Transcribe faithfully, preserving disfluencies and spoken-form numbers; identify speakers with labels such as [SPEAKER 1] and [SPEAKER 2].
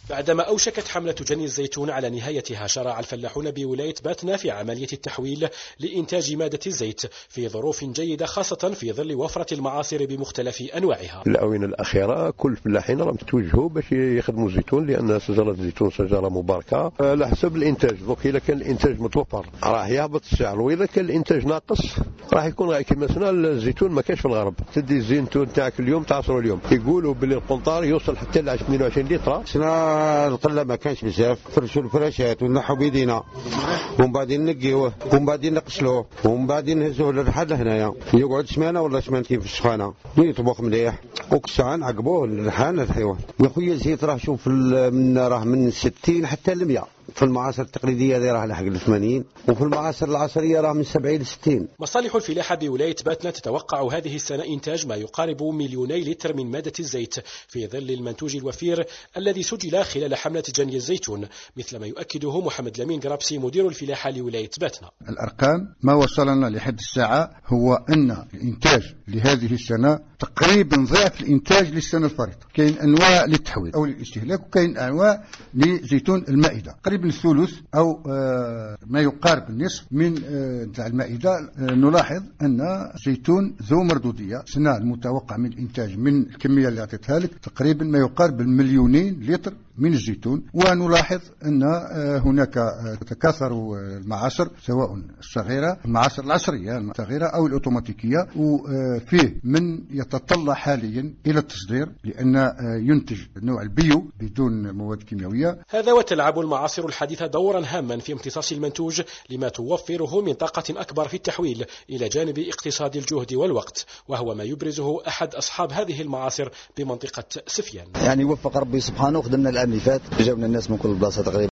[SPEAKER 1] بعدما أوشكت حملة جني الزيتون على نهايتها، شرع الفلاحون بولاية باتنا في عملية التحويل لإنتاج مادة الزيت في ظروف جيدة، خاصة في ظل وفرة المعاصر بمختلف أنواعها.
[SPEAKER 2] في الآونة الأخيرة كل الفلاحين راهم يتوجهوا باش يخدموا الزيتون، لأن شجرة الزيتون شجرة مباركة على حسب الإنتاج. دوك إذا كان الإنتاج متوفر راح يهبط السعر، وإذا كان الإنتاج ناقص راح يكون غير كما سنا الزيتون ما كاش في الغرب. تدي الزيتون تاعك اليوم تعصروا اليوم، يقولوا باللي القنطار يوصل حتى ل اثنين وعشرين لتر.
[SPEAKER 3] سنا القله ما كانش بزاف، فرشوا الفراشات ونحوا بيدينا ومن بعد نقيوه ومن بعد نقسلوه ومن بعد نهزوه للحد لهنايا، يقعد سمانه ولا سمانتين في السخانه يطبخ مليح، وكسان عقبوه للحان الحيوان. يا خويا الزيت راه شوف من راه من ستين حتى ل مئة، في المعاصر التقليدية هذه راه لحق ل ثمانين، وفي المعاصر العصرية راه من سبعين ل ستين.
[SPEAKER 1] مصالح الفلاحة بولاية باتنا تتوقع هذه السنة إنتاج ما يقارب مليوني لتر من مادة الزيت في ظل المنتوج الوفير الذي سجل خلال حملة جني الزيتون، مثل ما يؤكده محمد لمين قرابسي مدير الفلاحة لولاية باتنا.
[SPEAKER 4] الأرقام ما وصلنا لحد الساعة هو أن الإنتاج لهذه السنة تقريبا ضعف الإنتاج للسنة الفارطة. كاين أنواع للتحويل أو للاستهلاك، وكاين أنواع لزيتون المائدة. تقريبا الثلث أو ما يقارب النصف من نتاع المائدة. نلاحظ أن زيتون ذو مردودية. سنة المتوقع من الإنتاج من الكمية اللي أعطيتها لك تقريبا ما يقارب المليونين لتر من الزيتون. ونلاحظ أن هناك تكاثر المعاصر، سواء الصغيرة المعاصر العصرية الصغيرة أو الأوتوماتيكية، وفيه من يتطلع حاليا إلى التصدير لأن ينتج نوع البيو بدون مواد كيميائية.
[SPEAKER 1] هذا وتلعب المعاصر الحديثة دورا هاما في امتصاص المنتوج لما توفره من طاقة أكبر في التحويل، إلى جانب اقتصاد الجهد والوقت، وهو ما يبرزه أحد أصحاب هذه المعاصر بمنطقة سفيان.
[SPEAKER 5] يعني وفق ربي سبحانه، وخدمنا العام اللي فات جاونا الناس من كل بلاصة تقريبا.